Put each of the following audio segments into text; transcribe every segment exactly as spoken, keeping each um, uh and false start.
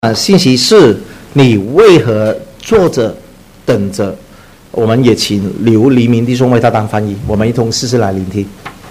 啊，信息是你为何坐着等着？我们也请刘黎明弟兄为他当翻译，我们一同试试来聆听。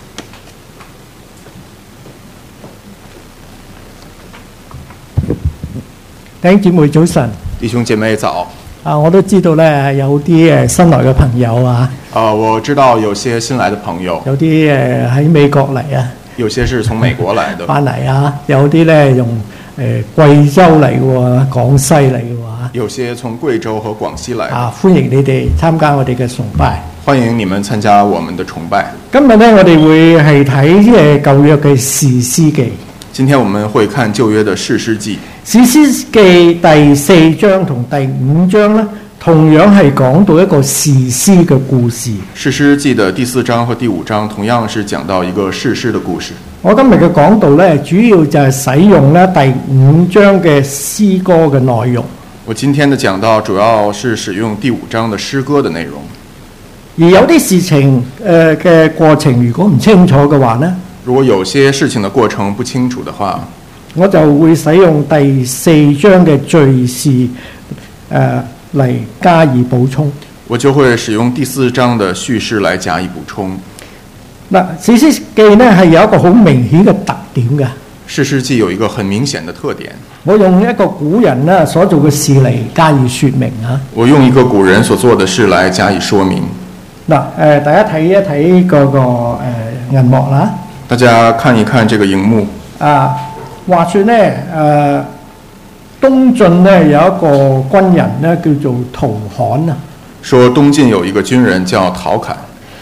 弟兄姊妹早晨， 弟兄姐妹早。 啊，我都知道咧，有啲誒新來嘅朋友啊， 啊，我知道有些新來的朋友， 有啲誒喺美國嚟啊， 有些是從美國來的， 翻嚟啊，有啲咧用誒貴州嚟嘅喎，廣西嚟嘅喎， 有些從貴州和廣西來的。 啊，歡迎你哋參加我哋嘅崇拜。 歡迎你們參加我們的崇拜。 今日咧，我哋會係睇誒舊約嘅士師記。 今天我們會看舊約的士師記。 士師記第四章同第五章咧，同樣係講到一個士師嘅故事。 士師記的第四章和第五章同樣是講到一個士師的故事。 我今日嘅講道咧，主要就係使用咧第五章嘅詩歌嘅內容。 我今天的講道主要是使用第五章的詩歌的內容。 而有啲事情誒嘅過程，如果唔清楚嘅話呢， 如果有些事情的過程不清楚的話， 我就會使用第四章嘅敘事誒嚟加以補充。 我就會使用第四章的敘事來加以補充。 嗱，士師記呢係有一個好明顯嘅特點嘅。 士師記有一個很明顯的特點。 我用一個古人呢所做嘅事嚟加以説明啊。 我用一個古人所做的事來加以說明。 嗱，誒大家睇一睇嗰個誒銀幕啦。 大家看一看這個熒幕。 啊，話說呢，誒、呃、東晉呢有一個軍人呢叫做陶侃啊。 說東晉有一個軍人叫陶侃，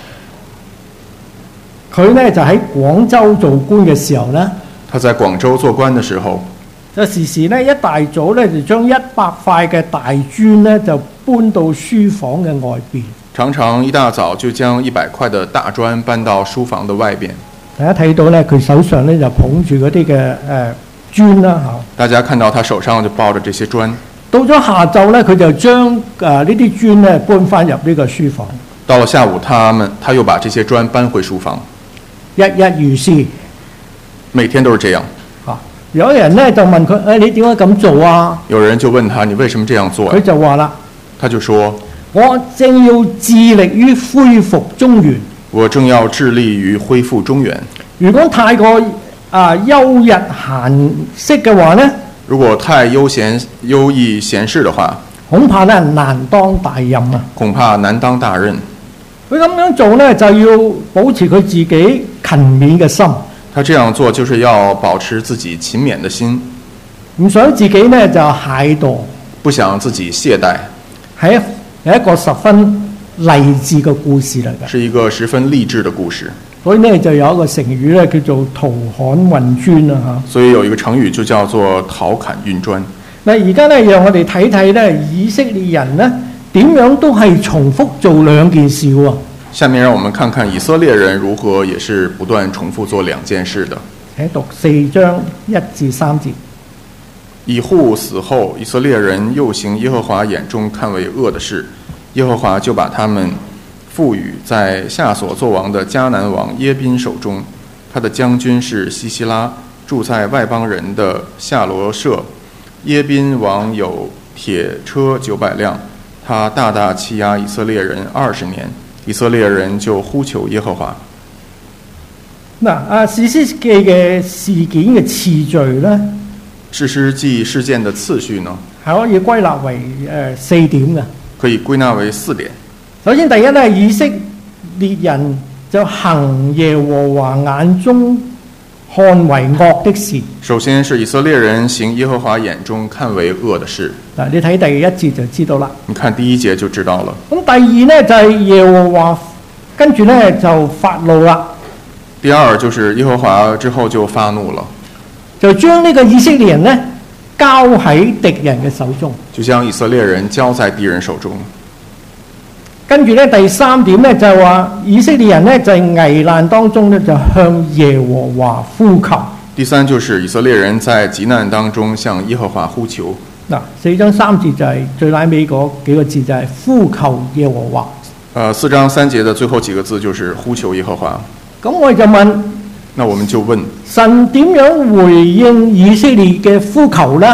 佢呢就喺廣州做官嘅時候呢， 他在廣州做官的時候， 就時時呢一大早呢就將一百塊嘅大磚呢就搬到書房嘅外邊。 常常一大早就將一百塊的大磚搬到書房的外邊。 大家睇到呢，佢手上呢就捧住嗰啲嘅誒磚啦嚇。 大家看到他手上就抱着這些磚。 到咗下晝呢，佢就將誒呢啲磚呢搬翻入呢個書房。 到了下午，他們他又把這些磚搬回書房。 日日如是， 每天都是這樣。 嚇，有人呢就問佢：誒、哎，你點解咁做啊？ 有人就問他：你為什麼這樣做？ 佢就話啦： 他就說： 我正要致力於恢復中原。 我正要致力於恢復中原。 如果太過啊優逸閒適嘅話呢， 如果太悠閒優逸閒適的話， 恐怕呢難當大任啊！ 恐怕難當大任。 佢咁樣做呢，就要保持佢自己勤勉嘅心。 他這樣做就是要保持自己勤勉的心， 唔想自己呢就懈惰， 不想自己懈怠。 係係一個十分勵志嘅故事嚟嘅， 是一個十分勵志的故事。 所以呢就有一個成語呢叫做陶侃運磚啊嚇。 所以有一個成語就叫做陶侃運磚。 嗱，而家呢讓我哋睇睇呢以色列人呢點樣都係重複做兩件事喎。 下面讓我們看看以色列人如何也是不斷重複做兩件事的。 請讀四章一至三節。 以戶死後，以色列人又行耶和華眼中看為惡的事，耶和華就把他們賦予在夏所作王的迦南王耶賓手中，他的將軍是西西拉，住在外邦人的夏羅舍。耶賓王有鐵車九百輛，他大大欺壓以色列人二十年，以色列人就呼求耶和華。 嗱，啊，士師記嘅事件嘅次序咧， 士師記事件的次序呢， 係可以歸納為誒四點嘅。 可以歸納為四點。 首先，第一咧，以色列人就行耶和華眼中看為惡的事。 首先是以色列人行耶和華眼中看為惡的事。 嗱，你睇第一節就知道啦。 你看第一節就知道了。 咁第二呢，就係耶和華，跟住呢就發怒啦。 第二就是耶和華之後就發怒了， 就將呢個以色列人呢交喺敵人嘅手中。 就將以色列人交在敵人手中。 跟住呢，第三點呢，就係話以色列人呢就係危難當中呢就向耶和華呼求。 第三就是以色列人在急難當中向耶和華呼求。 嗱，四章三節就係最拉尾嗰幾個字就係呼求耶和華。 呃，四章三節的最後幾個字就是呼求耶和華。 咁我哋就問， 那我們就問， 神點樣回應以色列嘅呼求呢？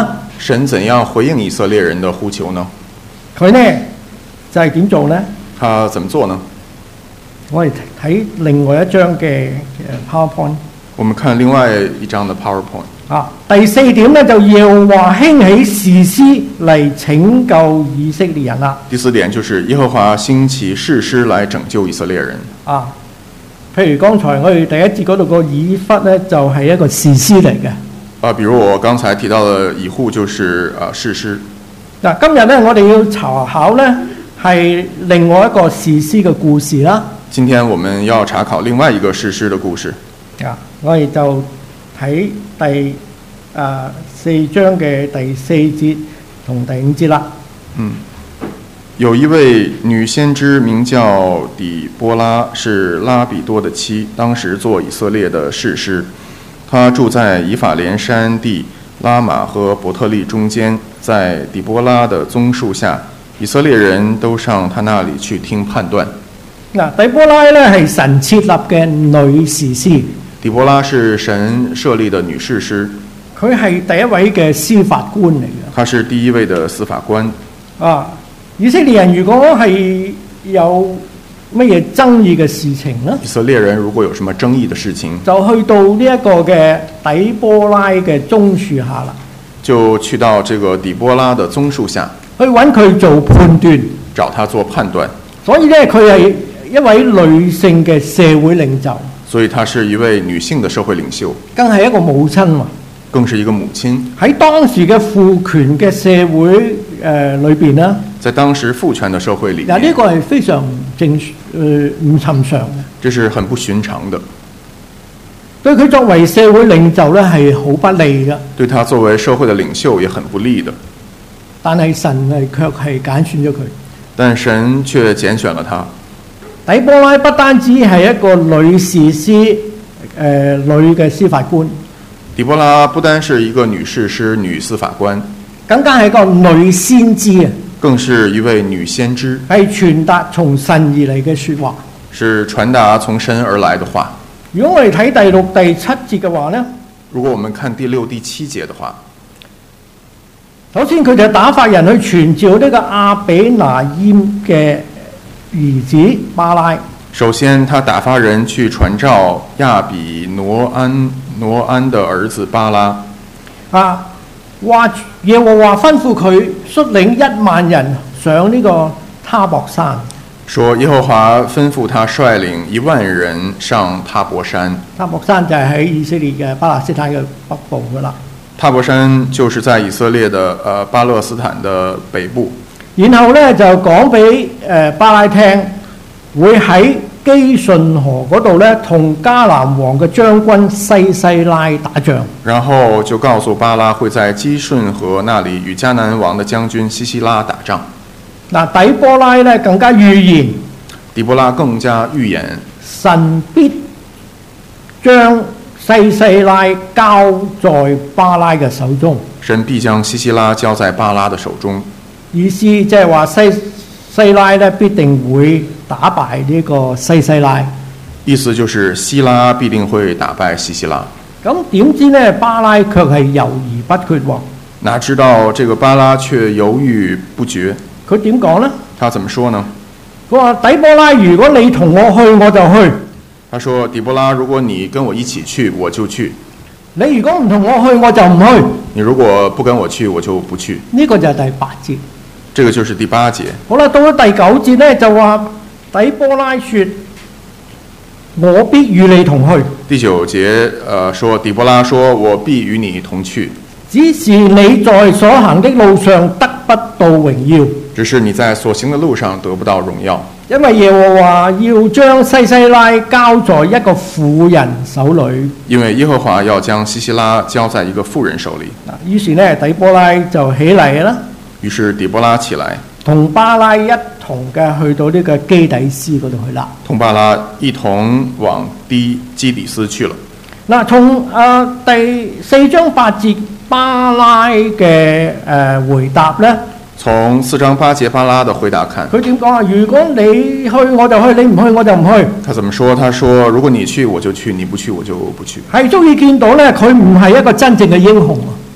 神怎樣回應以色列人的呼求呢？ 佢呢就係點做呢？ 他怎麼做呢？ 我哋睇另外一張嘅 PowerPoint 我們看另外一張的 PowerPoint。 啊，第四點呢，就耶和華興起士師嚟拯救以色列人啦。 第四點就是耶和華興起士師來拯救以色列人。 啊，譬如剛才我哋第一節嗰度個以弗呢，就係、是、一個士師嚟嘅。 啊，比如我剛才提到的以戶就是啊士師。 嗱，今日呢，我哋要查考呢係另外一個士師嘅故事啦。 今天我們要查考另外一個士師的故事。 啊，我哋就睇第啊四章嘅第四節同第五節啦。 嗯，有一位女先知名叫底波拉，是拉比多的妻，當時做以色列的士師。她住在以法蓮山地拉瑪和伯特利中間，在底波拉的棕樹下，以色列人都上她那裡去聽判斷。 嗱，底波拉咧係神設立嘅女士師。 底波拉是神設立的女士師， 佢係第一位嘅司法官嚟嘅。 她是第一位的司法官。 啊，以色列人如果係有乜嘢爭議嘅事情咧， 以色列人如果有什麼爭議的事情， 就去到呢一個嘅底波拉嘅棕樹下啦， 就去到這個底波拉的棕樹下， 去揾佢做判斷， 找他做判斷。 所以咧，佢係一位女性嘅社會領袖。 所以她是一位女性的社會領袖， 更係一個母親喎。 更是一個母親。 喺當時嘅父權嘅社會誒裏邊啦， 在當時父權的社會裡面， 嗱呢個係非常正誒唔尋常嘅。 這是很不尋常的。 對佢作為社會領袖咧係好不利嘅。 對他作為社會的領袖也很不利的。 但係神係卻係揀選咗佢。 但神卻揀選了他。 底波拉不單止係一個女士師，誒、呃、女嘅司法官。 底波拉不單是一個女士師、女司法官， 更加係一個女先知啊！ 更是一位女先知， 係傳達從神而嚟嘅説話， 是傳達從神而來的話。 如果我哋睇第六、第七節嘅話呢， 如果我們看第六、第七節的話， 首先佢就打發人去傳召呢個亞比拿淹嘅兒子巴拉。 首先，他打發人去傳召亞比挪安挪安的兒子巴拉。 啊，話耶和華吩咐佢率領一萬人上呢個他泊山。 說耶和華吩咐他率領一萬人上他泊山。 他泊山就係喺以色列嘅巴勒斯坦嘅北部噶啦。 他泊山就是在以色列的呃巴勒斯坦的北部。 然後咧就講俾誒巴拉聽，會喺基順河嗰度咧同迦南王嘅將軍西西拉打仗。 然後就告訴巴拉會在基順河那裡與迦南王的將軍西西拉打仗。 嗱，底波拉咧更加預言， 底波拉更加預言， 神必將西西拉交在巴拉嘅手中。 神必將西西拉交在巴拉的手中。 意思即係話西西拉咧必定會打敗呢個西西拉。 意思就是西拉必定會打敗西西拉。 咁點知呢？巴拉卻係猶豫不決喎。 哪知道這個巴拉卻猶豫不決。 佢點講呢？ 他怎麼說呢？ 佢話底波拉，如果你同我去，我就去。 他說底波拉，如果你跟我一起去，我就去。 你如果唔同我去，我就唔去。 你如果不跟我去，我就不去。 呢個就係第八節。 這個就是第八節。 好啦，到咗第九節呢，就話底波拉說：我必與你同去。 第九節，呃，說底波拉說：我必與你同去。 只是你在所行的路上得不到榮耀。 只是你在所行的路上得不到榮耀。 因為耶和華要將西西拉交在一個婦人手裏。因為耶和華要將西西拉交在一個婦人手裏。於是呢，底波拉就起嚟啦。於是底波拉起來，同巴拉一同嘅去到呢個基底斯嗰度去啦。同巴拉一同往基基底斯去了。嗱，從誒第四章八節巴拉嘅誒、呃、回答咧。從四章八節巴拉的回答看，佢點講啊？如果你去我就去，你唔去我就唔去。他怎麼說？他說：如果你去我就去，你不去我就不去。係足以見到咧，佢唔係一個真正嘅英雄啊。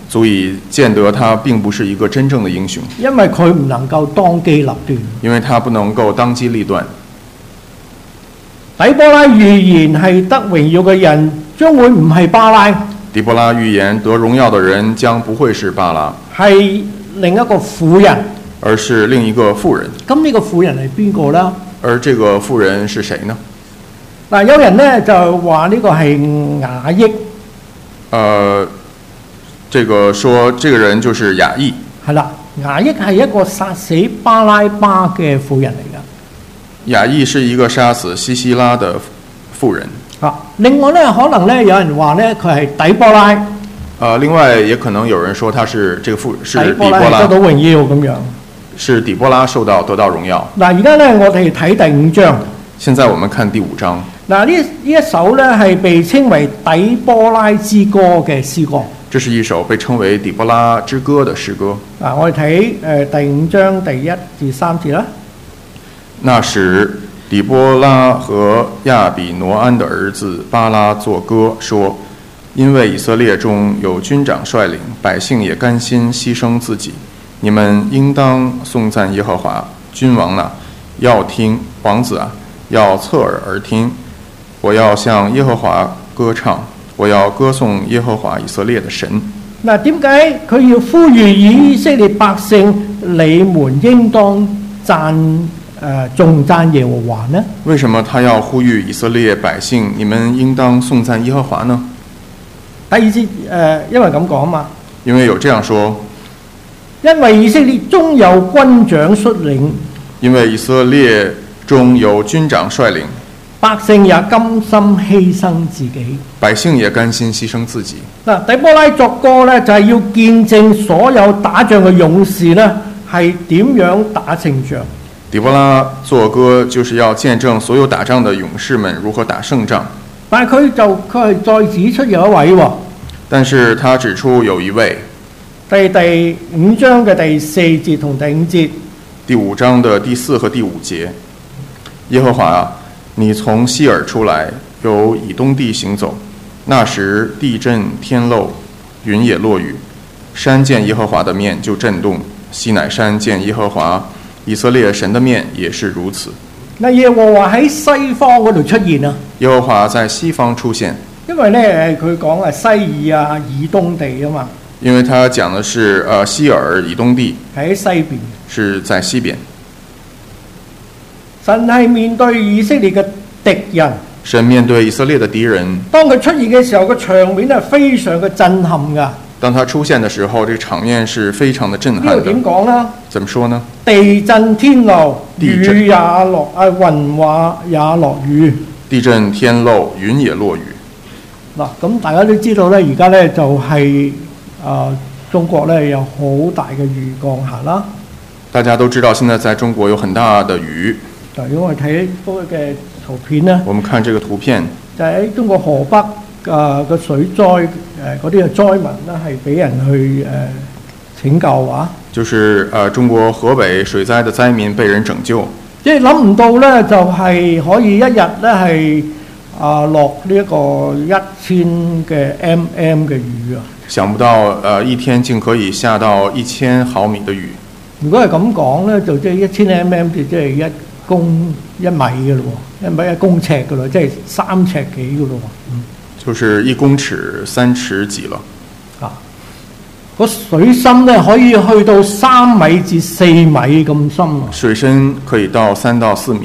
足以见得他并不是一个真正的英雄， 因為佢唔能夠當機立斷。 因為他不能夠當機立斷。 底波拉預言係得榮耀嘅人將會唔係巴拉， 底波拉預言得榮耀的人將不會是巴拉， 係另一個婦人， 而是另一個婦人。 咁呢個婦人係邊個呢？ 而這個婦人是誰呢？ 嗱，有人呢就話呢個係雅億。 呃，這個說這個人就是雅億。 係啦，雅億係一個殺死巴拉巴嘅婦人嚟㗎。 雅億是一個殺死西西拉的婦人。 啊，另外呢，可能呢有人話呢佢係底波拉。 呃，另外也可能有人說他是這個婦是底波拉， 底波拉得到榮耀咁樣。 是底波拉受到得到榮耀。 嗱，而家呢我哋睇第五章。 現在我們看第五章。 嗱，呢呢一首呢係被稱為底波拉之歌嘅詩歌。 這是一首被稱為底波拉之歌的詩歌。 嗱，我哋睇誒第五章第一至三節啦。 那時，底波拉和亞比挪安的兒子巴拉作歌說：因為以色列中有軍長率領，百姓也甘心犧牲自己，你們應當頌讚耶和華。君王啊，要聽；王子啊，要側耳而聽。我要向耶和華歌唱，我要歌頌耶和華以色列的神。 嗱，點解佢要呼籲以色列百姓，你們應當讚誒頌讚耶和華呢？ 為什麼他要呼籲以色列百姓，你們應當頌讚耶和華呢？ 第二節誒、呃，因為咁講嘛。 因為有這樣說。 因為以色列中有軍長率領。 因為以色列中有軍長率領。 百姓也甘心犧牲自己， 百姓也甘心犧牲自己。 嗱，底波拉作歌咧，就係要見證所有打仗嘅勇士咧，係點樣打勝仗。 底波拉作歌就是要見證所有打仗嘅勇士們如何打勝仗。 但係佢就佢係再指出有一位喎。 但是他指出有一位。 第第五章嘅第四節同第五節。 第五章的第四和第五節，耶和華，你從西珥出來，由以東地行走。那時地震天漏，雲也落雨，山見耶和華的面就震動，西乃山見耶和華以色列神的面也是如此。 嗱，耶和華喺西方嗰度出現啊！ 耶和華在西方出現， 因為咧佢講係西珥啊、以東地啊嘛。 因為他講的是呃西珥以東地， 喺西邊， 是在西邊。 神係面對以色列嘅敵人。 神面對以色列的敵人。 當佢出現嘅時候，個場面係非常嘅震撼㗎。 當他出現的時候，這個場面是非常的震撼的。 呢度點講呢？ 怎麼說呢？ 地震天漏，雨也落，啊雲話也落雨。 地震天漏，雲也落雨。 嗱，咁大家都知道咧，而家咧就係、是。啊、呃，中國咧有好大嘅雨降下啦。 大家都知道，現在在中國有很大的雨。 如果我哋睇嗰個嘅圖片呢， 我們看這個圖片， 就喺中國河北啊個、呃、水災誒嗰啲嘅災民咧，係俾人去誒、呃、拯救啊。就是誒、 呃、中國河北水災的災民被人拯救。 即係諗唔到咧，就係、是、可以一日咧係啊落呢一個一千嘅 mm 嘅雨啊！ 想不到，呃，一天竟可以下到一千毫米的雨。 如果係咁講咧，就即係一千 mm 就即係一公一米嘅咯，一米一公尺嘅咯，即係三尺幾嘅咯。嗯，就是一公尺三尺幾了。啊，個水深咧可以去到三米至四米咁深啊！ 水深可以到三到四米。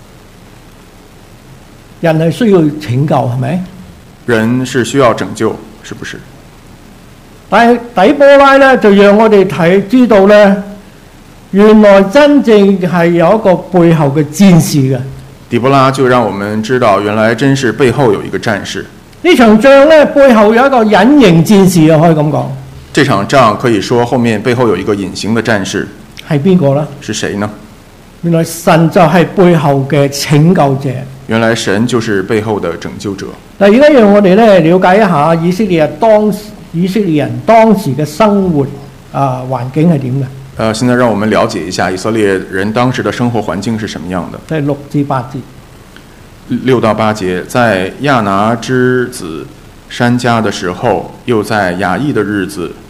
人係需要拯救，係咪？ 人是需要拯救，是不是？ 但係底波拉咧，就讓我哋睇知道咧，原來真正係有一個背後嘅戰士嘅。 底波拉就讓我們知道，原來真是背後有一個戰士。 呢場仗咧，背後有一個隱形戰士啊，可以咁講。 這場仗可以說後面背後有一個隱形的戰士。 係邊個呢？ 是誰呢？ 原來神就係背後嘅拯救者。 原來神就是背後的拯救者。 嗱，而家讓我哋咧了解一下以色列當時。以色列人當時嘅生活啊環境係點嘅？ 呃，現在讓我們了解一下以色列人當時的生活環境是什麼樣的。 第六至八節， 六到八節，在亞拿之子珊迦的時候，又在亞億的日子，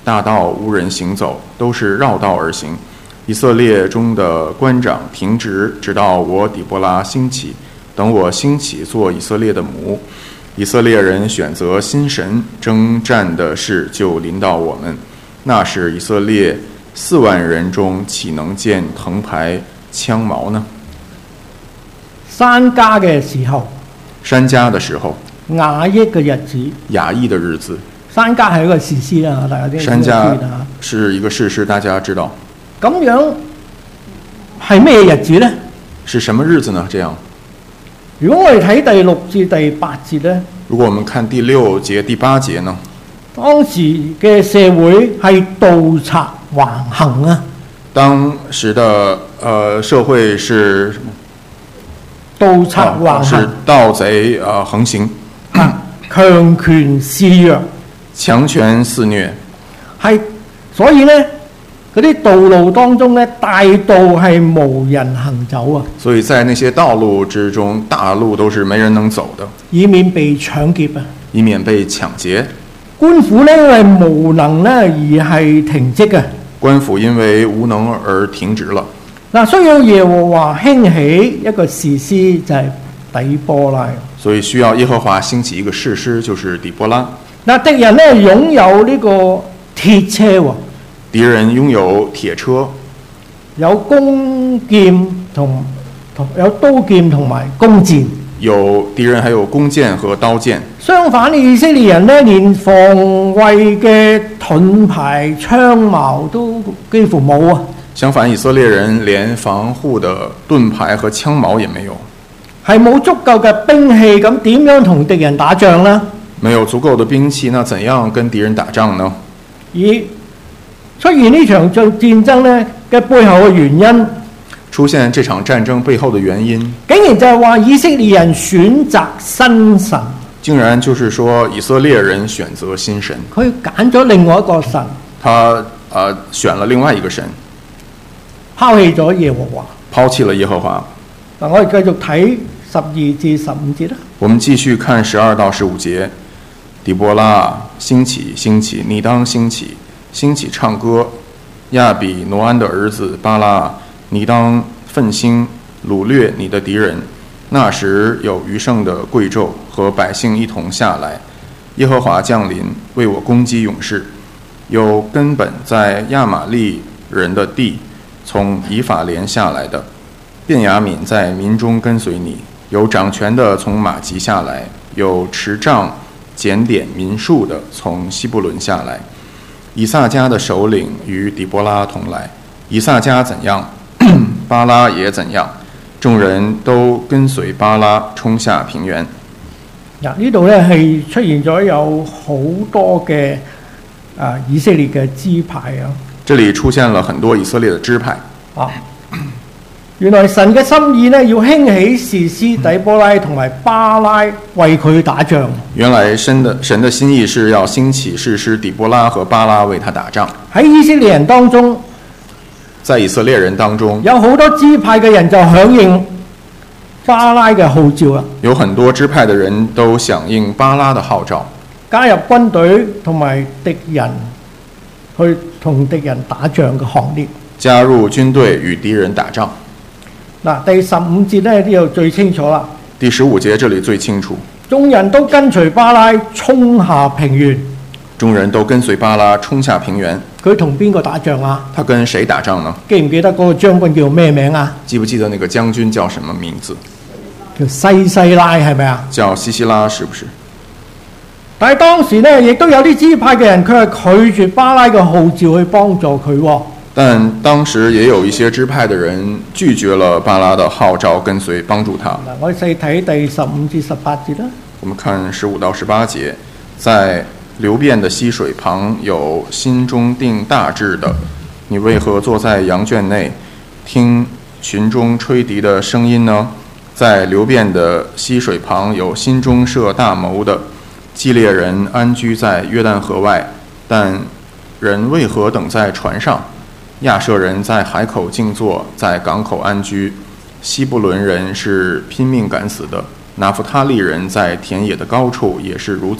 大道无人行走，都是绕道而行。以色列中的官长停职，直到我底波拉兴起。等我兴起做以色列的母，以色列人选择新神，征战的事就临到我们。那时以色列四万人中，岂能见藤牌槍矛呢？ 山家嘅時候， 山家的時候， 雅億嘅日子， 雅億的日子。 山家係一個士師啦，大家都知道。 山家是一個士師，大家知道。 咁樣係咩日子呢？ 是什麼日子呢？這樣， 如果我哋睇第六至第八節呢， 如果我們看第六節、第八節呢？ 當時嘅社會係盜賊橫行啊！ 當時的呃社會是什麼？ 盜賊橫行， 是盜賊呃橫行， 強權肆虐， 強權肆虐， 係所以呢，嗰啲道路當中呢，大道係無人行走啊！ 所以在那些道路之中，大路都是沒人能走的， 以免被搶劫啊！ 以免被搶劫。 官府呢因為無能呢而係停職嘅。 官府因為無能而停職了。 嗱，需要耶和華興起一個士師就係底波拉。 所以需要耶和華興起一個士師，就是底波拉。 嗱，敵人呢擁有呢個鐵車喎。 敵人擁有鐵車， 有弓劍同同有刀劍同埋弓箭。 有敵人還有弓箭和刀劍。 相反，以色列人呢連防衛嘅盾牌槍矛都幾乎冇啊。 相反，以色列人連防護的盾牌和槍矛也沒有， 係冇足夠嘅兵器，咁點樣同敵人打仗呢？ 沒有足夠的兵器，那怎樣跟敵人打仗呢？ 而出現呢場戰戰爭呢嘅背後嘅原因， 出現這場戰爭背後的原因， 竟然就係話以色列人選擇新神。 竟然就是說以色列人選擇新神， 佢揀咗另外一個神， 他呃選了另外一個神， 拋棄咗耶和華， 拋棄了耶和華。 嗱，我哋繼續睇十二至十五節啦。 我們繼續看十二到十五節。底波拉，興起，興起，你當興起，興起唱歌。亞比挪安的兒子巴拉，你當奮興，擄掠你的敵人。那時有餘剩的貴胄和百姓一同下來，耶和華降臨，為我攻擊勇士。有根本在亞瑪利人的地，從以法蓮下來的，便雅憫在民中跟隨你。有掌權的從馬吉下來，有持杖檢點民數的從西布倫下來。以薩迦的首領與底波拉同來。以薩迦怎樣，巴拉也怎樣。眾人都跟隨巴拉衝下平原。 嗱，呢度咧係出現咗有好多嘅啊以色列嘅支派啊。 這裡出現了很多以色列的支派。 啊，原來神嘅心意呢，要興起士師底波拉同埋巴拉為佢打仗。原來神的神的心意是要興起士師底波拉和巴拉為他打仗。 喺以色列人當中。 在以色列人當中， 有好多支派嘅人就響應巴拉嘅號召啦。 有很多支派嘅人都響應巴拉的號召， 加入軍隊同埋敵人去同敵人打仗嘅行列。 加入軍隊與敵人打仗。 嗱，第十五節咧呢度最清楚啦。 第十五節這裡最清楚。 眾人都跟隨巴拉衝下平原。 眾人都跟隨巴拉衝下平原。 佢同邊個打仗啊？ 他跟誰打仗呢？ 記唔記得嗰個將軍叫咩名啊？ 記不記得那個將軍叫什麼名字？ 叫西西拉係咪啊？ 叫西西拉，是不是？ 但係當時呢，亦都有啲支派嘅人，佢係拒絕巴拉嘅號召去幫助佢喎。 但當時也有一些支派的人拒絕了巴拉的號召，跟隨幫助他。 嗱，我哋細睇第十五至十八節啦。 我們看十五到十八節，在流便的溪水旁有心中定大志的，你為何坐在羊圈內，聽群中吹笛的聲音呢？在流便的溪水旁有心中設大謀的，基列人安居在約旦河外，但人為何等在船上？亞設人在海口靜坐，在港口安居。西布倫人是拼命趕死的，拿弗他利人在田野的高處也是如此。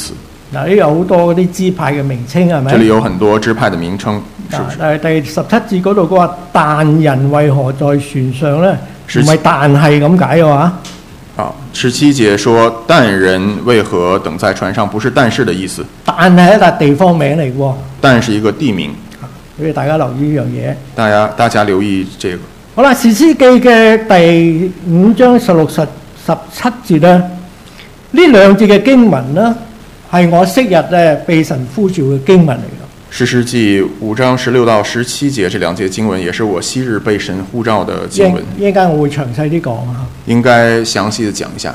嗱，呢有好多嗰啲支派嘅名稱係咪？ 這裡有很多支派的名稱，是不是？ 但係第十七節嗰度佢話，但人為何在船上咧？唔係但係咁解嘅話。 啊，十七節說但人為何等在船上，不是但是的意思。 但係一笪地方名嚟喎。 但是一個地名。 所以大家留意呢樣嘢。 大家大家留意這個。 好啦，士師記嘅第五章十六十十七節咧，呢兩節嘅經文咧，係我昔日咧被神呼召嘅經文嚟嘅。 士師記五章十六到十七節這兩節經文，也是我昔日被神呼召的經文。 一陣間我會詳細啲講啊。 應該詳細的講一下。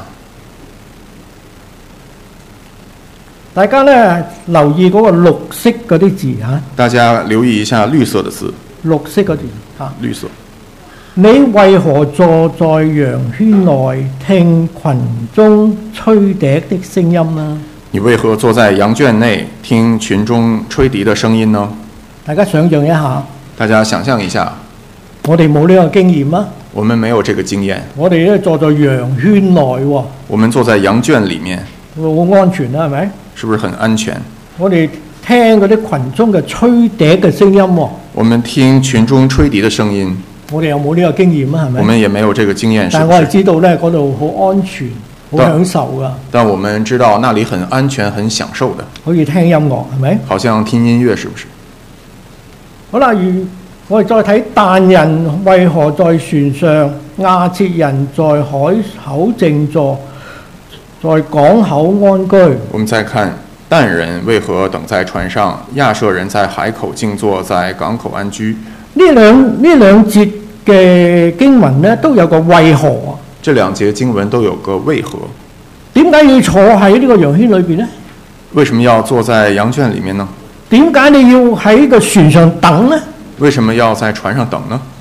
大家咧留意嗰個綠色嗰啲字嚇。大家留意一下綠色的字。 綠色嗰字嚇。 綠色。 你為何坐在羊圈內聽群中吹笛的聲音呢？ 你為何坐在羊圈內聽群中吹笛的聲音呢？ 大家想象一下。 大家想象一下。 我哋冇呢個經驗啊。 我們沒有這個經驗。 我哋咧坐在羊圈內喎。 我們坐在羊圈裡面。 好安全啦，係咪？ 是不是很安全？ 我哋聽嗰啲群中嘅吹笛嘅聲音喎。 我們聽群中吹笛的聲音。 我哋有冇呢個經驗啊？係咪？ 我們也沒有這個經驗。 但係我係知道咧，嗰度好安全。好享受噶， 但我們知道那裡很安全、很享受的。 可以聽音樂，係咪？ 好像聽音樂，是不是？ 好啦，如我哋再睇，但人為何在船上？亞設人在海口靜坐，在港口安居。 我們再看，但人為何等在船上？亞設人在海口靜坐，在港口安居。 呢兩呢兩節嘅經文呢，都有個為何啊。 這兩節經文都有個為何？ 點解要坐喺呢個羊圈裏邊呢？ 為什麼要坐在羊圈裡面呢？ 點解你要喺個船上等呢？ 為什麼要在船上等呢？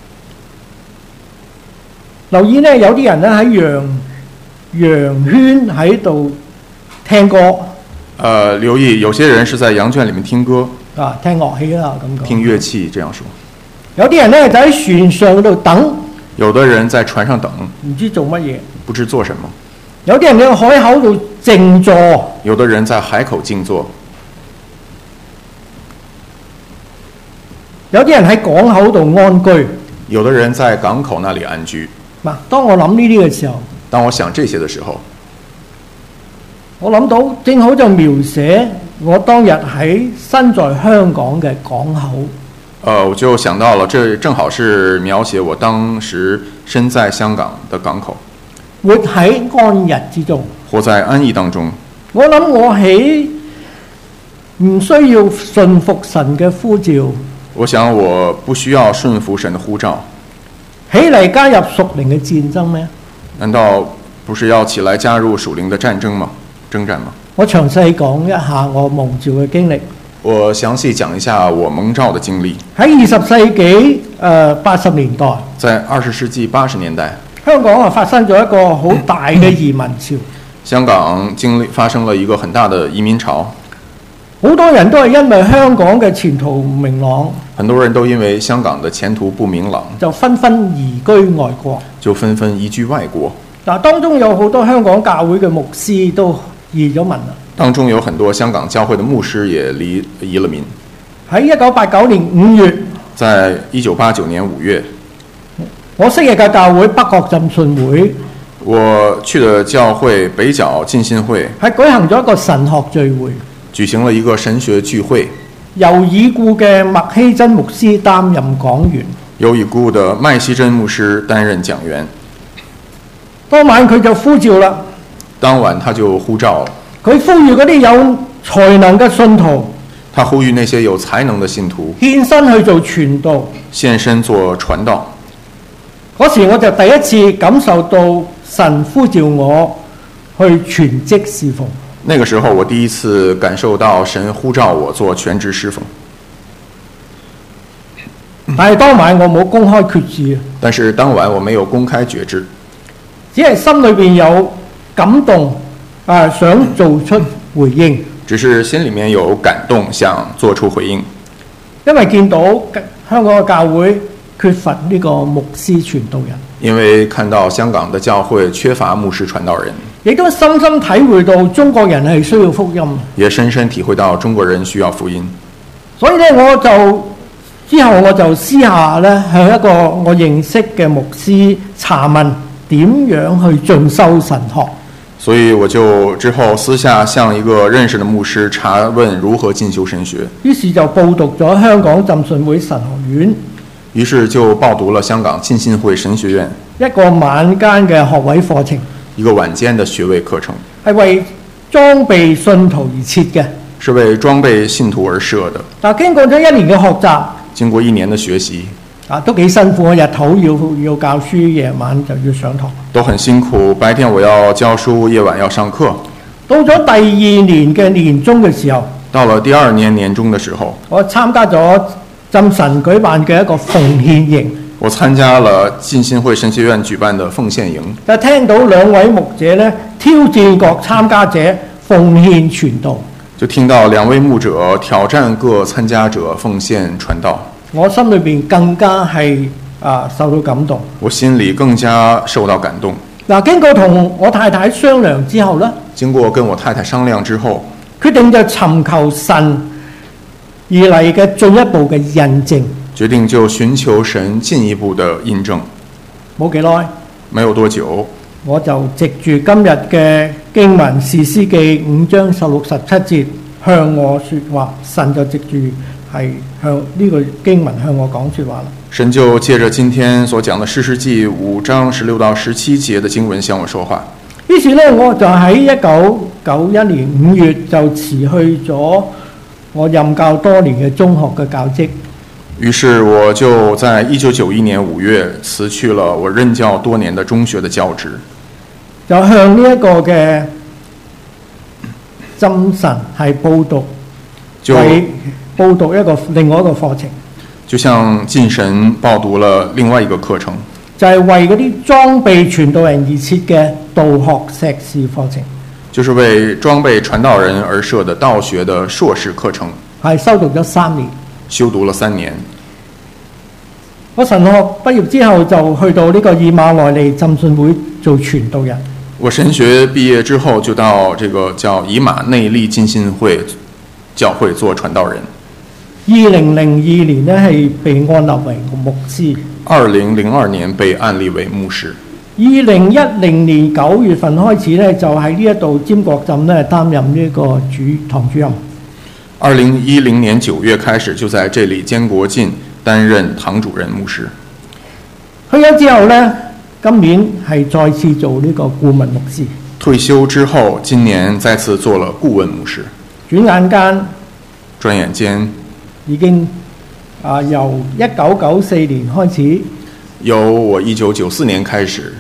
留意呢，有啲人咧喺羊羊圈喺度聽歌。 呃，留意有些人是在羊圈裡面聽歌。 啊，聽樂器啦，咁講。 聽樂器，這樣說。 有啲人咧就喺船上度等。 有的人在船上等， 唔知做乜嘢， 不知做什麼。 有啲人喺海口度靜坐， 有的人在海口靜坐。 有啲人喺港口度安居， 有的人在港口那裡安居。 嗱，當我諗呢啲嘅時候， 當我想這些的時候， 我諗到正好就描寫我當日喺身在香港嘅港口。 呃，我就想到了，這正好是描寫我當時身在香港的港口， 活喺安逸之中， 活在安逸當中。 我諗我喺唔需要順服神嘅呼召， 我想我不需要順服神的呼召， 起嚟加入屬靈嘅戰爭咩？ 難道不是要起來加入屬靈的戰爭嗎？征戰嗎？ 我詳細講一下我蒙召嘅經歷。 我詳細講一下我蒙召的經歷。 喺二十世紀誒八十年代， 在二十世紀八十年代， 香港啊發生咗一個好大嘅移民潮。 香港經歷發生了一個很大的移民潮， 好多人都係因為香港嘅前途唔明朗， 很多人都因為香港的前途不明朗， 就紛紛移居外國， 就紛紛移居外國。 嗱，當中有好多香港教會嘅牧師都移咗民啦。 當中有很多香港教會的牧師也離移了民。 喺一九八九年五月， 在一九八九年五月， 我昔日嘅教會北角浸信會， 我去的教會北角浸信會， 係舉行咗一個神學聚會， 舉行了一個神學聚會， 由已故嘅麥希真牧師擔任講員， 由已故的麥希真牧師擔任講員。 當晚佢就呼召啦， 當晚他就呼召了。 佢呼籲嗰啲有才能嘅信徒， 他呼籲那些有才能的信徒獻身去做傳道， 獻身做傳道。 嗰時我就第一次感受到神呼召我去全職侍奉。 那個時候我第一次感受到神呼召我做全職侍奉。 但係當晚我冇公開決志， 但是當晚我沒有公開決志， 只係心裏邊有感動。啊！想做出回應， 只是心裡面有感動，想做出回應。 因為見到香港嘅教會缺乏呢個牧師傳道人， 因為看到香港的教會缺乏牧師傳道人。 亦都深深體會到中國人係需要福音， 也深深體會到中國人需要福音。 所以咧，我就之後我就私下咧向一個我認識嘅牧師查問點樣去進修神學。 所以我就之後私下向一個認識的牧師查問如何進修神學。 於是就報讀咗香港浸信會神學院。 於是就報讀了香港浸信會神學院一個晚間嘅學位課程， 一個晚間的學位課程， 係為裝備信徒而設嘅， 是為裝備信徒而設的。 但經過咗一年嘅學習， 經過一年的學習， 啊都幾辛苦，我日頭要要教書，夜晚就要上堂， 都很辛苦。白天我要教書，夜晚要上課。 到咗第二年嘅年終嘅時候， 到了第二年年終的時候， 我參加咗浸神舉辦嘅一個奉獻營。 我參加了浸信會神學院舉辦的奉獻營， 就聽到兩位牧者咧挑戰各參加者奉獻傳道， 就聽到兩位牧者挑戰各參加者奉獻傳道， 我心裏邊更加係啊受到感動， 我心裡更加受到感動。 嗱，經過同我太太商量之後咧， 經過跟我太太商量之後， 決定就尋求神而嚟嘅進一步嘅印證。 決定就尋求神進一步的印證。 冇幾耐， 沒有多久， 我就藉住今日嘅經文士師記五章十六十七節向我說話，神就藉住係向呢個經文向我講說話啦。 神就借着今天所講的士師記五章十六到十七節的經文向我說話。 於是呢，我就喺一九九一年五月就辭去咗我任教多年嘅中學嘅教職。 於是我就在一九九一年五月辭去了我任教多年的中學的教職， 就向呢一個嘅浸神係報讀，就係報讀一個另外一個課程， 就向浸神報讀了另外一個課程， 就係為嗰啲裝備傳道人而設嘅道學碩士課程， 就是為裝備傳道人而設的道學的碩士課程， 係修讀咗三年。 修讀了三年。 我神學畢業之後就去到呢個以馬內利浸信會做傳道人。 我神學畢業之後就到這個叫以馬內利浸信會教會做傳道人。 二零零二年呢係被按立為牧師。 二零零二年被按立為牧師。 二零一零年九月份開始呢，就喺呢一度尖國浸呢擔任呢個主堂主任。 二零一零年九月開始就在這裡堅國浸擔任堂主任牧師。 去咗之後呢，今年係再次做呢個顧問牧師。 退休之後，今年再次做了顧問牧師。 轉眼間， 轉眼間已經啊、呃、由一九九四年開始， 由我一九九四年開始，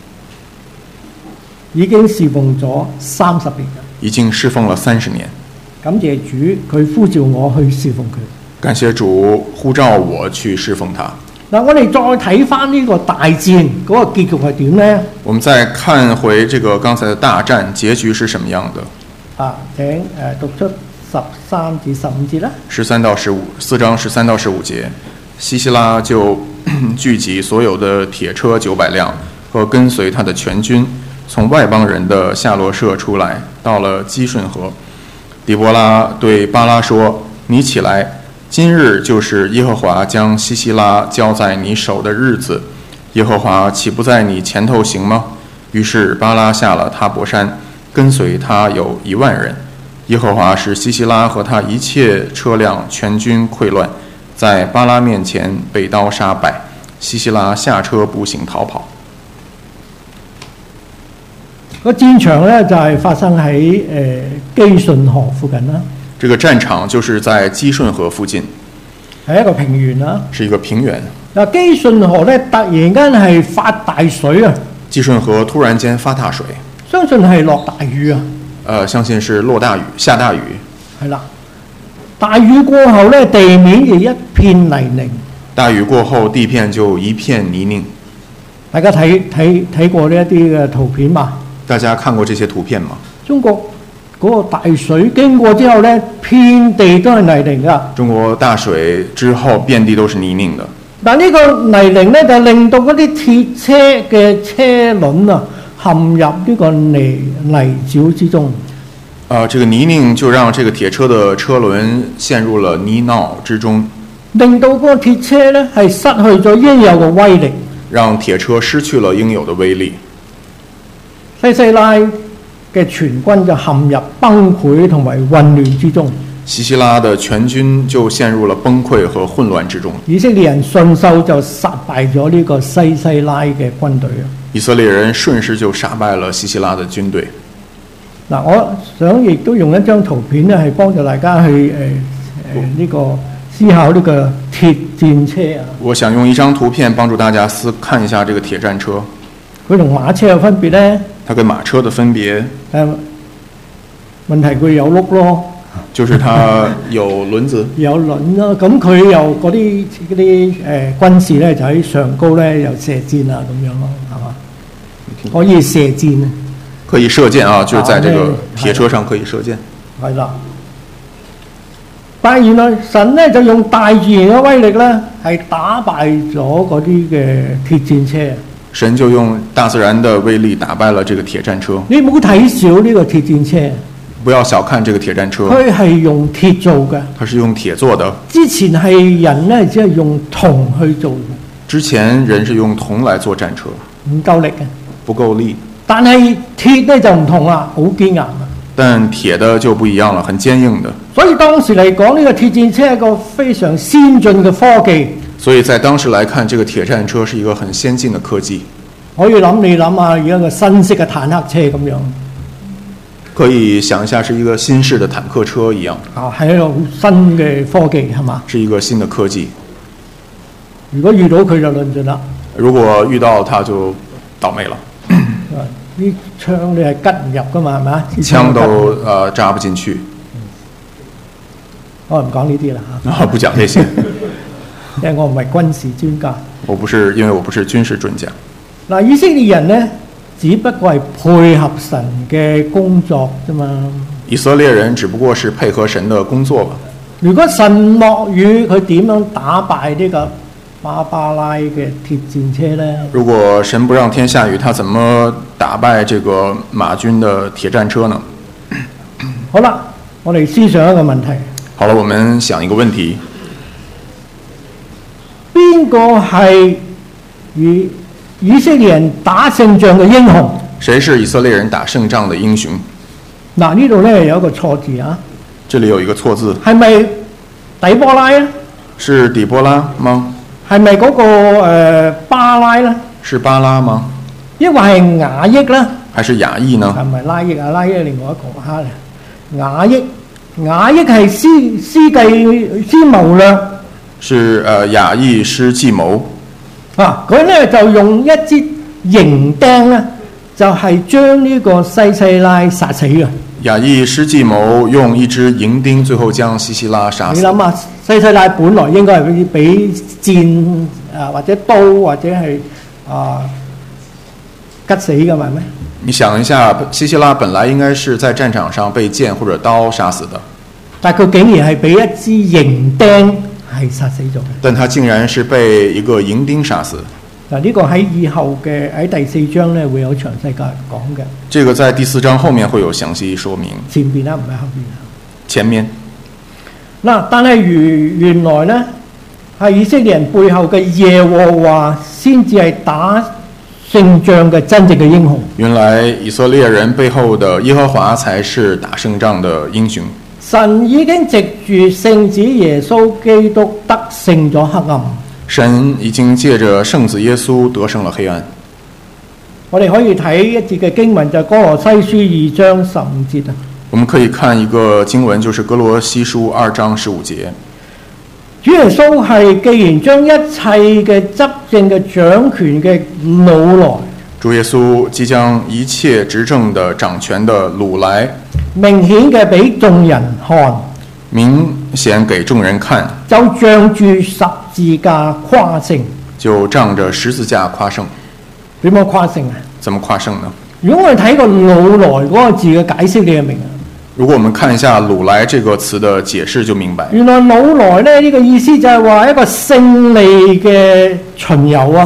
已經侍奉咗三十年。 已經侍奉了三十年。 感謝主，佢呼召我去侍奉佢。 感謝主呼召我去侍奉他。 嗱，我哋再睇翻呢個大戰嗰個結局係點呢？ 我們再看回這個剛才的大戰結局是什麼樣的？ 啊，請誒讀出十三至十五節啦。 十三到十五，四章十三到十五節，西西拉就聚集所有的鐵車九百輛和跟隨他的全軍，從外邦人的夏羅舍出來，到了基順河。底波拉對巴拉說：你起來，今日就是耶和華將西西拉交在你手的日子，耶和華豈不在你前頭行嗎？於是巴拉下了他伯山，跟隨他有一萬人。耶和華使西西拉和他一切車輛全軍潰亂，在巴拉面前被刀殺敗。西西拉下車步行逃跑。 個戰場呢，就係、是、發生喺誒、呃、基順河附近啦。 這個戰場就是在基順河附近， 係一個平原啦。 是一個平原。 嗱，基順河呢，突然間係發大水啊！ 基順河突然間發大水， 相信係落大雨啊！ 呃，相信是落大雨，下大雨。 係啦，大雨過後呢，地面亦一片泥濘。 大雨過後，地片就一片泥濘。 大家睇睇睇過呢一啲嘅圖片嘛？ 大家看過這些圖片嗎？ 中國嗰個大水經過之後呢，遍地都係泥濘噶。 中國大水之後，遍地都是泥濘的。 但呢個泥濘呢，就令到嗰啲鐵車嘅車輪啊， 陷入呢個泥泥沼之中。 啊，这个泥泞就让这个铁车的车轮陷入了泥淖之中， 令到個鐵車咧係失去咗應有嘅威力， 让铁车失去了应有的威力。 西西拉嘅全軍就陷入崩潰同埋混亂之中。 西西拉的全军就陷入了崩溃和混乱之中。 以色列人順手就殺敗咗呢個西西拉嘅軍隊啊！ 以色列人顺势就杀败了西西拉的军队。 嗱，我想亦都用一張圖片咧，係幫助大家去誒誒呢個思考呢個鐵戰車啊。 我想用一張圖片幫助大家思看一下這個鐵戰車。 佢同馬車有分別咧？ 它跟馬車的分別？ 誒，問題佢有轆咯。 就是它有輪子。 有輪咯，咁佢又嗰啲嗰啲誒軍事咧就喺上高咧又射箭啊咁樣咯，係嘛？可以射箭啊！ 可以射箭啊，就是在這個鐵車上可以射箭。 係啦。但係原來神咧就用大自然嘅威力咧，係打敗咗嗰啲嘅鐵戰車。 神就用大自然的威力打敗了這個鐵戰車。 你唔好睇小呢個鐵戰車。 不要小看這個鐵戰車。 佢係用鐵做嘅。 它是用鐵做的。 之前係人咧只係用銅去做嘅。 之前人是用銅來做戰車。 唔夠力嘅。 不夠力。 但係鐵咧就唔同啦，好堅硬啊。 但鐵的就不一樣了，很堅硬的。 所以當時嚟講，呢個鐵戰車係一個非常先進嘅科技。 所以在當時來看，這個鐵戰車是一個很先進的科技。 可以諗你諗下，而家個新式嘅坦克車咁樣。 可以想一下，是一個新式的坦克車一樣。 啊，係一個新嘅科技係嘛？ 是一個新的科技。 如果遇到佢就論盡啦。 如果遇到它就倒霉了。 啲槍你係吉唔入噶嘛，係咪啊？ 槍都呃扎不進去。 我唔講呢啲啦嚇。 啊，不講這些， 因為我唔係軍事專家。 我不是，因為我不是軍事專家。 嗱，以色列人呢，只不過係配合神嘅工作啫嘛。 以色列人只不過是配合神的工作吧。 如果神落雨，佢點樣打敗呢個巴巴拉嘅鐵戰車呢？ 如果神不讓天下雨，他怎麼打敗這個馬軍的鐵戰車呢？ 好啦，我哋思想一個問題。 好了，我們想一個問題： 邊個係與以色列人打勝仗嘅英雄？ 誰是以色列人打勝仗的英雄？ 嗱，呢度咧有一個錯字啊。 這裡有一個錯字。 係咪底波拉啊？ 是底波拉嗎？ 係咪嗰個誒、呃、巴拉咧？ 是巴拉嗎？ 抑或係雅億咧？ 還是雅億呢？ 係咪拉億啊？拉億另外一個哈嘅雅億，雅億係施施計施謀略。 是誒、呃、雅億施計謀。 啊！佢咧就用一支營釘咧，就係、是、將呢個西西拉殺死嘅。 雅億施計謀用一支營釘，最後將西西拉殺死。 你諗下，西西拉本來應該係俾箭啊或者刀或者係啊吉死嘅，係咪？ 你想一下，西西拉本來應該是在戰場上被劍或者刀殺死的， 但佢竟然係俾一支營釘係殺死咗嘅。 但他竟然是被一個營釘殺死。 嗱，呢個喺以後嘅喺第四章咧會有詳細嘅講嘅。 這個在第四章後面會有詳細說明。 前邊啦，唔係後邊啊。 前面。 嗱，但係原原來咧係以色列人背後嘅耶和華先至係打勝仗嘅真正嘅英雄。 原來以色列人背後的耶和華才是打勝仗的英雄。 神已經藉住聖子耶穌基督得勝咗黑暗。 神已經借着聖子耶穌得勝了黑暗。 我哋可以睇一節嘅經文，就係歌羅西書二章十五節啊。 我們可以看一個經文，就是歌羅西書二章十五節。 主耶穌係既然將一切嘅執政嘅掌權嘅擄來， 主耶穌即將一切執政的掌權的擄來， 明顯嘅俾眾人看， 明顯給眾人看， 就仗住十字架誇勝， 就仗着十字架誇勝。 點樣誇勝啊？ 怎麼誇勝呢？ 如果我哋睇個擄來嗰個字嘅解釋，你就明啊。 如果我們看一下擄來這個詞的解釋，就明白。 原來擄來咧呢個意思就係話一個勝利嘅巡遊啊。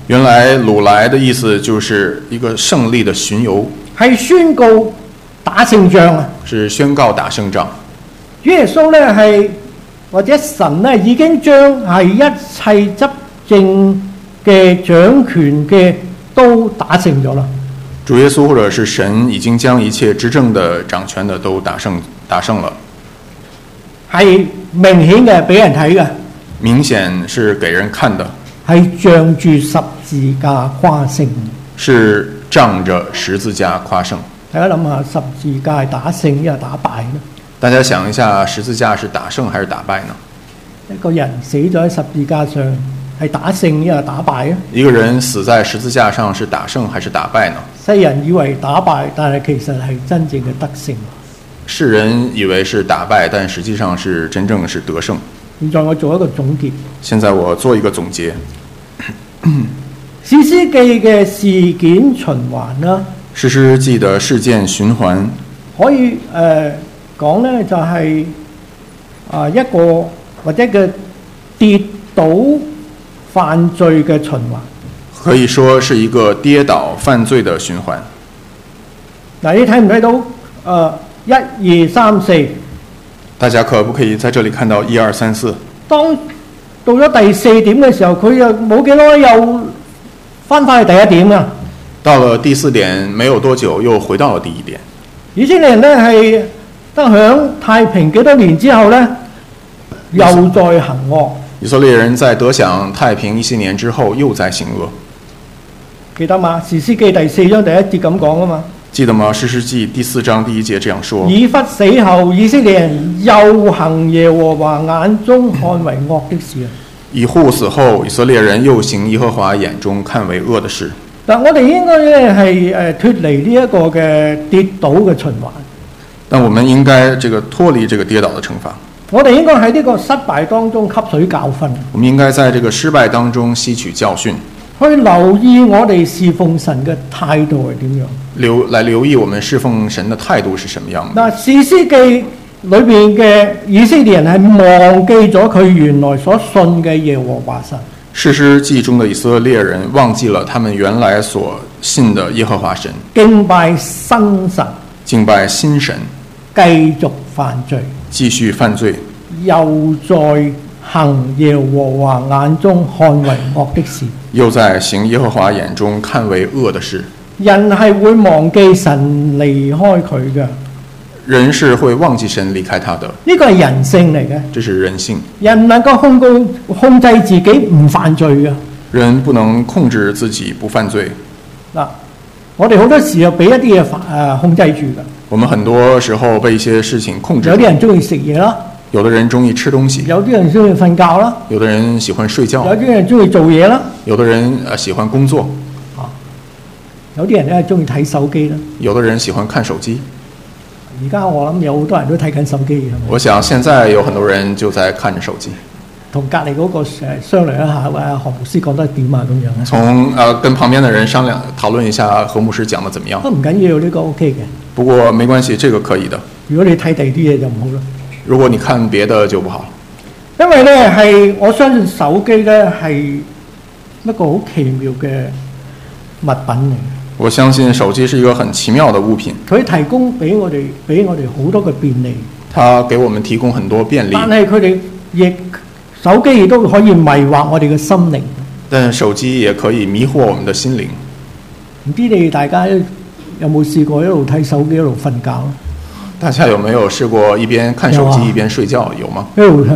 原來擄來的意思就是一個勝利的巡遊， 係宣告打勝仗啊！ 是宣告打勝仗。 主耶穌咧係或者神咧已經將係一切執政嘅掌權嘅都打勝咗啦。 主耶穌或者是神已經將一切執政的掌權的都打勝打勝了， 係明顯嘅俾人睇嘅， 明顯是給人看的， 係仗住十字架誇勝， 是仗着十字架誇勝。 大家諗下，十字架係打勝抑係打敗呢？ 大家想一下，十字架是打勝還是打敗呢？ 一個人死咗喺十字架上係打勝抑係打敗啊？ 一個人死在十字架上是打勝還是打敗呢？ 世人以為打敗，但係其實係真正嘅得勝。 世人以為是打敗，但實際上是真正是得勝。 現在我做一個總結。 現在我做一個總結。 士師記嘅事件循環啦。 士師記的事件循環可以誒講咧，就係、是、啊、呃、一個或者嘅跌倒犯罪嘅循環。 可以說是一個跌倒犯罪的循環。 嗱，你睇唔睇到？誒、呃，一二三四。 大家可不可以在這裡看到一二三四？ 當到咗第四點嘅時候，佢又冇幾耐又翻返去第一點啊。 到了第四點，沒有多久又回到了第一點。 以色列人咧係得享太平幾多年之後咧，又在行惡。 以色列人在得享太平一些年之後，又在行惡。 記得嘛？士師記第四章第一節咁講啊嘛。 記得嗎？士師記第四章第一節這樣說： 以弗死後，以色列人又行耶和華眼中看為惡的事。 以戶死後，以色列人又行耶和華眼中看為惡的事。 但我哋應該咧係誒脫離呢一個嘅跌倒嘅循環。 但我們應該這個脫離這個跌倒的懲罰。 我哋應該喺呢個失敗當中吸取教訓。 我們應該在這個失敗當中吸取教訓。 去留意我哋侍奉神嘅態度係點樣？ 留來留意我們侍奉神的態度是什麼樣的？ 嗱，士師記裏邊嘅以色列人係忘記咗佢原來所信嘅耶和華神。 士師記中的以色列人忘記了他們原來所信的耶和華神， 敬拜新神， 敬拜新神， 繼續犯罪， 繼續犯罪， 又在行耶和華眼中看為惡的事， 又在行耶和華眼中看為惡的事。 人係會忘記神離開佢嘅， 人是會忘記神離開他的， 呢個係人性嚟嘅。 這是人性。 人唔能夠控告控制自己唔犯罪嘅。 人不能控制自己不犯罪。 嗱，我哋好多時候俾一啲嘢誒控制住嘅。 我們很多時候被一些事情控制。 有啲人中意食嘢啦， 有的人中意吃東西， 有啲人中意瞓覺啦， 有的人喜歡睡覺， 有啲人中意做嘢啦， 有的人呃喜歡工作， 啊，有啲人咧中意睇手機啦， 有的人喜歡看手機。 而家我諗有好多人都睇緊手機嘅。 我想現在有很多人就在看着手機。 同隔離嗰個誒商量一下，喂，何牧師講得點啊咁樣。 從呃跟旁邊的人商量討論一下何牧師講得怎麼樣。 都唔緊要，呢個 OK 嘅。 不過沒關係，這個可以的。 如果你睇第二啲嘢就唔好啦。 如果你看別的就不好。 因為咧係我相信手機咧係一個好奇妙嘅物品嚟。 我相信手機是一個很奇妙的物品。 佢提供俾我哋俾我哋好多嘅便利。 它給我們提供很多便利。 但係佢哋亦手機亦都可以迷惑我哋嘅心靈。 但手機也可以迷惑我們的心靈。 唔知你大家有冇試過一路睇手機一路瞓覺？ 大家有沒有試過一邊看手機一邊睡覺？有嗎？ 一路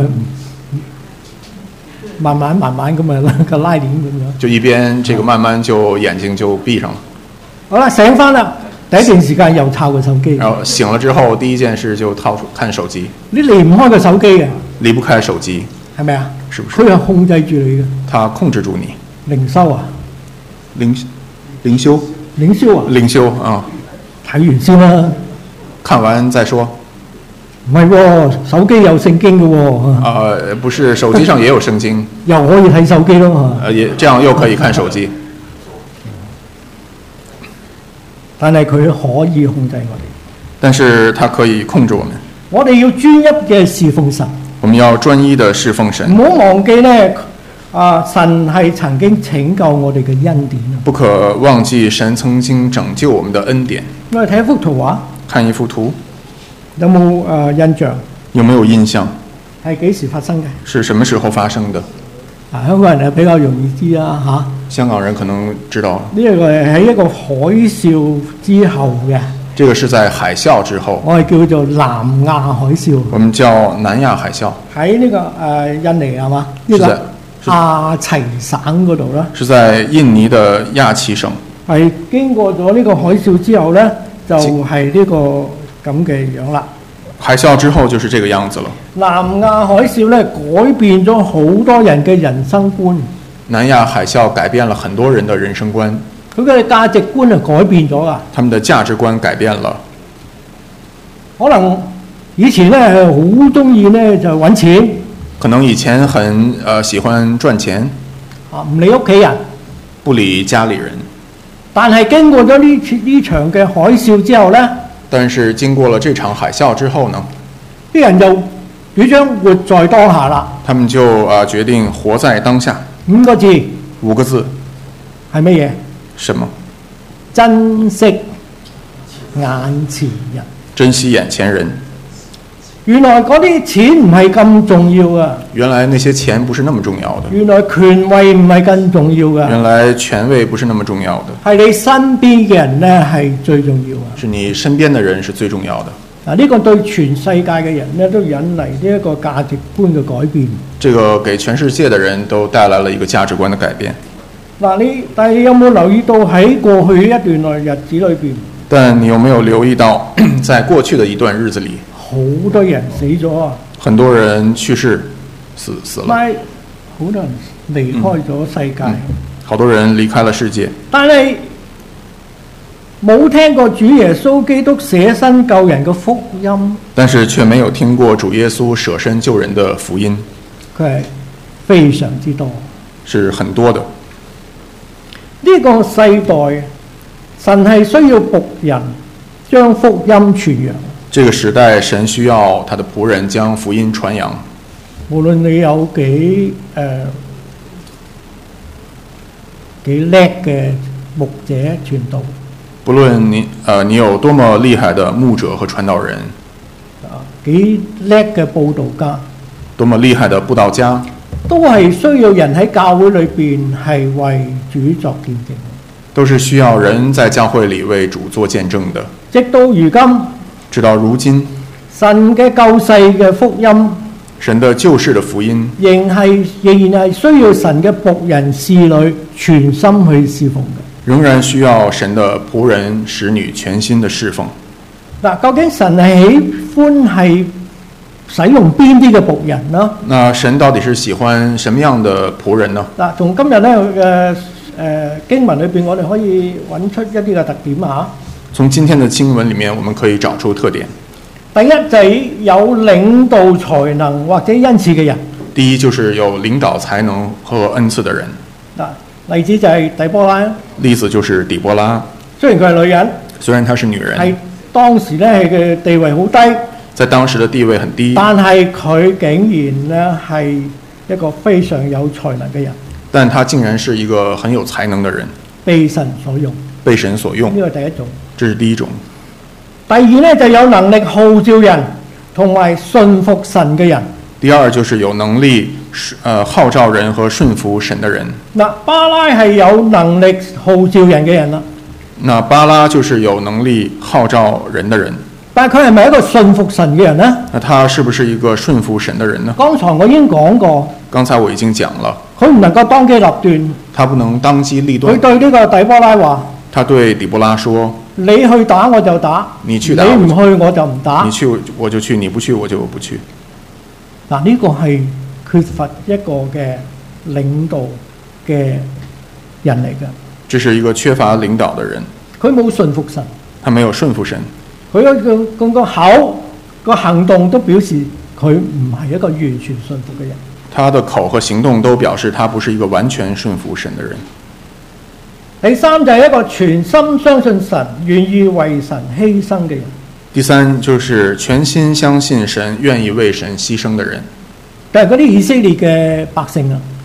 慢慢慢慢咁樣個拉鏈咁樣。 就一邊這個慢慢就眼睛就閉上了。 好啦，醒翻啦，第一段時間又抄個手機。 然後醒了之後，第一件事就掏出看手機。 你離唔開個手機嘅。 離不開手機。 係咪啊？ 是不是？ 佢係控制住你嘅。 他控制住你。 靈修啊？ 靈靈修？ 靈修啊？ 靈修啊！ 睇完先啦。 看完再說。 唔係喎，手機有聖經嘅喎。 啊，不是，手機上也有聖經。 又可以睇手機咯。 呃，也這樣又可以看手機。 但係佢可以控制我哋。 但是它可以控制我們。 我哋要專一嘅侍奉神。 我們要專一的侍奉神。 唔好忘記咧， 啊，神係曾經拯救我哋嘅恩典啊！ 不可忘記神曾經拯救我們的恩典。 我哋睇一幅圖畫， 看一幅圖， 有冇誒、呃、印象？ 有沒有印象？ 係幾時發生嘅？ 是什麼時候發生的？ 啊，香港人係比較容易知啦嚇。 香港人可能知道。 呢個係喺一個海嘯之後嘅。 這個是在海嘯之後。 我係叫做南亞海嘯。 我們叫南亞海嘯。 喺呢、這個誒、呃、印尼係嘛？呢、這個亞齊省嗰度啦。 是在印尼的亞齊省。 係經過咗呢個海嘯之後咧，就係、是、呢個咁嘅樣啦。 海嘯之後就是這個樣子了。 南亞海嘯咧改變咗好多人嘅人生觀。 南亞海嘯改變了很多人的人生觀。 佢嘅價值觀係改變咗噶。 他們的價值觀改變了。 可能以前咧係好中意咧就揾錢。 可能以前很呃喜歡賺錢。 啊，唔理屋企人， 不理家裡人。 但係經過咗呢呢場嘅海嘯之後咧。 但是經過了這場海嘯之後呢， 啲人就主張活在當下啦。 他們就啊、呃、決定活在當下。 五個字。 五個字。 係乜嘢？ 什麼？ 珍惜眼前人。 珍惜眼前人。 原來嗰啲錢唔係咁重要啊。 原來那些錢不是那麼重要的。 原來權位唔係更重要噶。 原來權位不是那麼重要的。 係你身邊嘅人咧係最重要啊。 是你身邊的人是最重要的。 嗱，呢個對全世界嘅人咧都引嚟呢一個價值觀嘅改變。 這個給全世界的人都帶來了一個價值觀的改變。 嗱，你但係你有冇留意到喺過去一段內日子裏邊？ 但你有沒有留意到，在過去的一段日子裡， 好多人死咗啊！ 很多人去世，死死了。 好多人離開咗世界、嗯嗯。 好多人離開了世界。 但係冇聽過主耶穌基督捨身救人嘅福音。 但是卻沒有聽過主耶穌捨身救人的福音。 佢係非常之多。 是很多的。 呢、這個世代，神係需要僕人將福音傳揚。 這個時代，神需要他的僕人將福音傳揚。 無論你有幾誒幾叻嘅牧者傳道， 不論你呃你有多麼厲害的牧者和傳道人， 啊幾叻嘅佈道家， 多麼厲害的佈道家， 都係需要人喺教會裏邊係為主作見證。 都是需要人在教會裏為主做見證的。 直到如今， 直到如今， 神嘅救世嘅福音， 神的救世的福音， 仍係仍然係需要神嘅僕人侍女全心去侍奉嘅。 仍然需要神的僕人使女全心的侍奉。 嗱，究竟神係喜歡係使用邊啲嘅僕人呢？ 那神到底是喜歡什麼樣的僕人呢？ 嗱，從今日咧嘅誒經文裏邊，我哋可以揾出一啲嘅特點啊。 從今天的經文裡面，我們可以找出特點。 第一就係有領導才能或者恩賜嘅人。 第一就是有領導才能和恩賜的人。 嗱，例子就係底波拉。例子就是底波拉。 雖然佢係女人， 雖然她是女人， 係當時咧係嘅地位好低， 在當時的地位很低， 但係佢竟然咧係一個非常有才能嘅人。 但他竟然是一個很有才能的人， 被神所用。 被神所用， 呢個第一種。 這是第一種。 第二呢，就有能力號召人同埋順服神嘅人。 第二就是有能力呃號召人和順服神的人。 嗱，巴拉係有能力號召人嘅人啦。 那巴拉就是有能力號召人的人。 但係佢係咪一個順服神嘅人呢？ 那他是不是一個順服神的人呢？ 剛才我已經講過。 剛才我已經講了。 佢唔能夠當機立斷。 他不能當機立斷。 佢對呢個底波拉話。 他對底波拉說： 你去打我就打， 你去打， 你唔去我就唔打。 你去我就去，你不去我就不去。 嗱，呢個係缺乏一個嘅領導嘅人嚟嘅。 這是一個缺乏領導的人。 佢冇順服神。 他沒有順服神。 佢個個個口個行動都表示佢唔係一個完全順服嘅人。 他的口和行動都表示他不是一個完全順服神的人。 第三就係一個全心相信神、願意為神犧牲嘅人。 第三就是全心相信神、願意為神犧牲的人。 但係嗰啲以色列嘅百姓啊，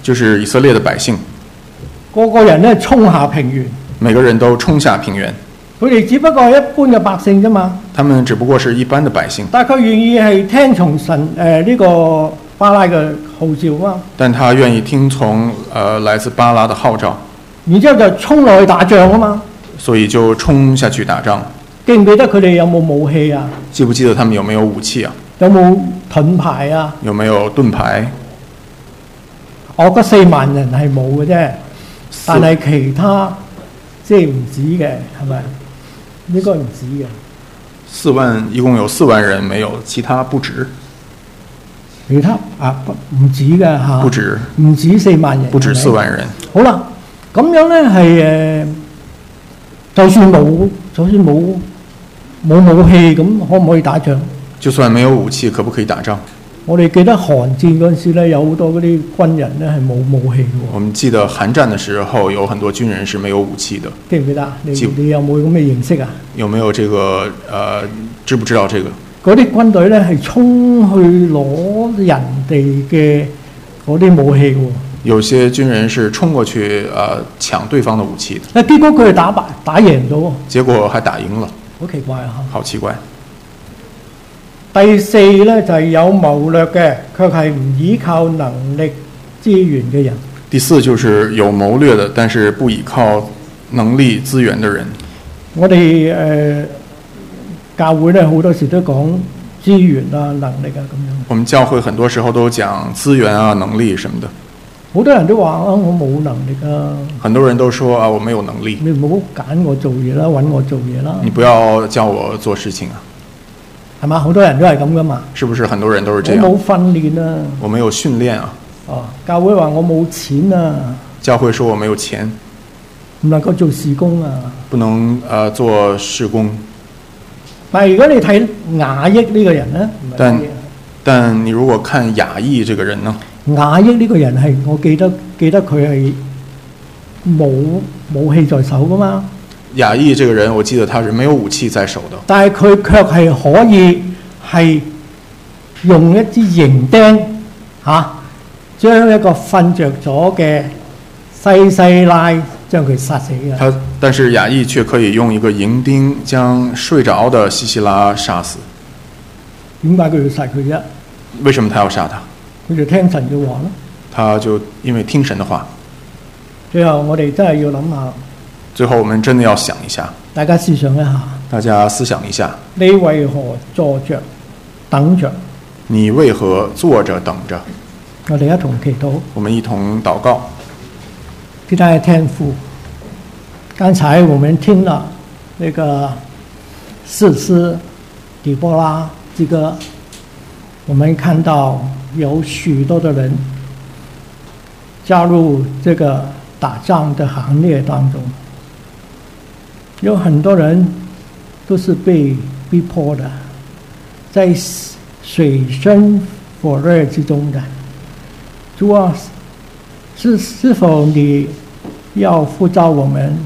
就是以色列的百姓， 個個人咧衝下平原， 每個人都衝下平原。 佢哋只不過係一般嘅百姓啫嘛。 他們只不過是一般的百姓， 但佢願意係聽從神誒呢、呃這個巴拉嘅號召啊。 但他願意聽從呃來自巴拉的號召， 然之後就衝落去打仗啊嘛。 所以就衝下去打仗。 記唔記得佢哋有冇武器啊？ 記不記得他們有沒有武器啊？ 有冇盾牌啊？ 有沒有盾牌？ 我嗰四萬人係冇嘅啫，但係其他即係唔止嘅，係咪？應該唔止嘅。 四萬一共有四萬人，沒有其他不止。 其他啊唔止嘅嚇， 不止， 唔止四萬人， 不止四萬人。 好啦，咁樣咧係誒，就算冇，就算冇冇武器，咁可唔可以打仗？ 就算沒有武器，可不可以打仗？ 我哋記得韓戰嗰陣時咧，有好多嗰啲軍人咧係冇武器嘅。 我們記得韓戰的時候，有很多軍人是沒有武器的。 記唔記得？你你有冇咁嘅認識啊？ 有沒有這個？呃，知不知道這個？ 嗰啲軍隊咧係衝去攞人哋嘅嗰啲武器喎。 有些軍人是衝過去，呃，搶對方的武器的。 誒，結果佢哋打敗打贏咗喎。 結果還打贏了。 好奇怪啊！ 好奇怪。 第四咧就係、是、有謀略嘅，卻係唔依靠能力資源嘅人。 第四就是有謀略的，但是不依靠能力資源的人。 我哋誒、呃、教會咧好多時都講資源啊、能力啊咁樣。 我們教會很多時候都講資源啊、能力什麼的。 好多人都話啊，我冇能力啊。 很多人都說啊，我沒有能力。 你唔好揀我做嘢啦，揾我做嘢啦。 你不要叫我做事情啊。 係嘛？好多人都係咁噶嘛。 是不是很多人都是這樣？ 我冇訓練啊。 我沒有訓練啊。 哦，教會話我冇錢啊。 教會說我沒有錢， 唔能夠做事工啊。 不能呃做事工。 但係如果你睇雅億呢個人咧， 但但你如果看雅億這個人呢？ 雅億呢個人係我記得記得佢係冇武器在手噶嘛。 雅億這個人，我記得他是沒有武器在手的。 但係佢卻係可以係用一支營釘嚇，將一個瞓着咗嘅西西拉將佢殺死嘅。 他但是雅億卻可以用一個營釘將睡着的西西拉殺死。 點解佢要殺佢啫？ 為什麼他要殺他？ 佢就聽神嘅話咯。 他就因為聽神的話。 最後我哋真係要諗下。 最後我們真的要想一下， 大家思想一下。 大家思想一下， 你為何坐着等着？ 你為何坐着等着？ 我哋一同祈禱。 我們一同禱告。 天大的天父，剛才我們聽了那個士師底波拉之歌，我們看到有許多的人加入這個打仗的行列當中。有很多人都是被逼迫的，在水深火熱之中的。主啊，是是否你要呼召我們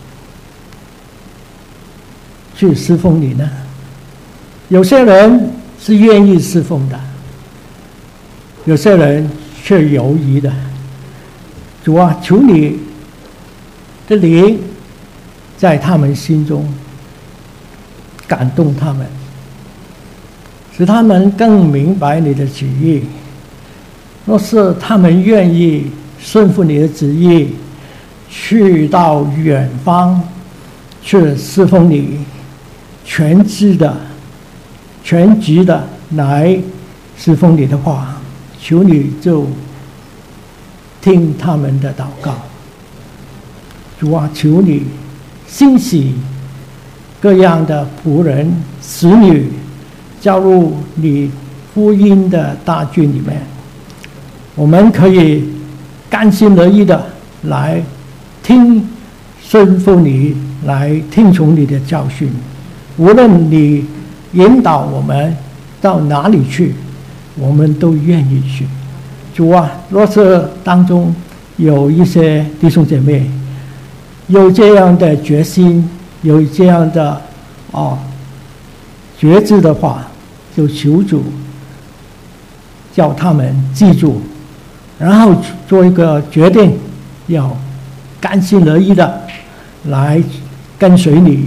去侍奉你呢？有些人是願意侍奉的，有些人卻猶豫的。主啊，求你的靈在他們心中感動他們，使他們更明白你的旨意。若是他們願意順服你的旨意，去到遠方去侍奉你，全職的、全職的來侍奉你的話，求你就聽他們的禱告。主啊，求你興起各樣的僕人、使女，加入你福音的大軍裡面，我們可以甘心樂意的來聽順服你，來聽從你的教訓。無論你引導我們到哪裡去，我們都願意去。主啊，若是當中有一些弟兄姐妹有這樣的決心，有這樣的哦覺知的話，就求主叫他們記住然后做一个决定，要甘心乐意的来跟随你，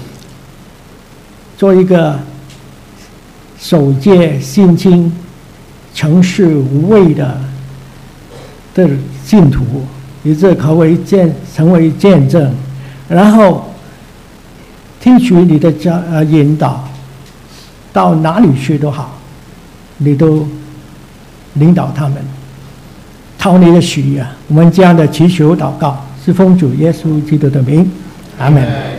做一个守戒心清、诚实无畏的的信徒，以致可为见成为见证，然后听取你的教呃引导，到哪里去都好，你都领导他们，讨你的许愿。我们这样的祈求祷告，是奉主耶稣基督的名，阿门。